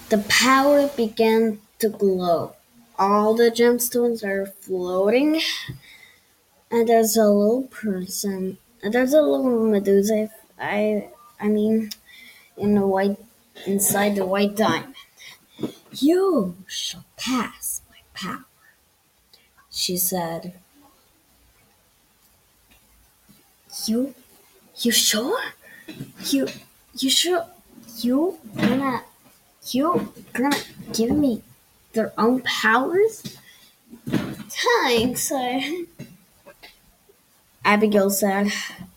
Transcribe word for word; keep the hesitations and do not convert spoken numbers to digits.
The power began to glow. All the gemstones are floating, and there's a little person. And there's a little Medusa. I, I mean, in the white, inside the white diamond. You shall pass my power, she said. You, you sure? You, you sure? You gonna, you gonna give me their own powers? Thanks, I, Abigail said.